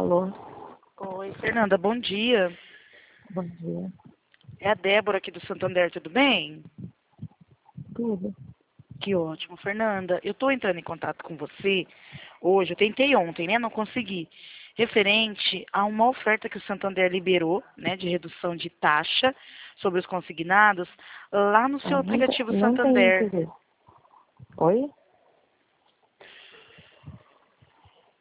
Alô, Oi, Fernanda, bom dia. bom dia. É a Débora aqui do Santander, tudo bem? Tudo? Que ótimo, Fernanda. Eu estou entrando em contato com você hoje, eu tentei ontem, né? Não consegui. Referente a uma oferta que o Santander liberou, né, de redução de taxa sobre os consignados, lá no seu Não, aplicativo não tem Santander. interesse. Oi?